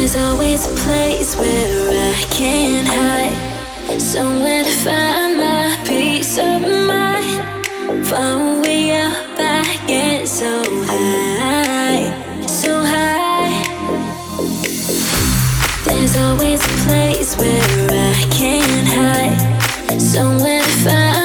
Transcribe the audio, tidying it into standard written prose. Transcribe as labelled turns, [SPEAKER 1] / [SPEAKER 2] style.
[SPEAKER 1] There's always a place where I can hide, somewhere to find my peace of mind. Far away up, I get so high, so high. There's always a place where I can hide, somewhere to find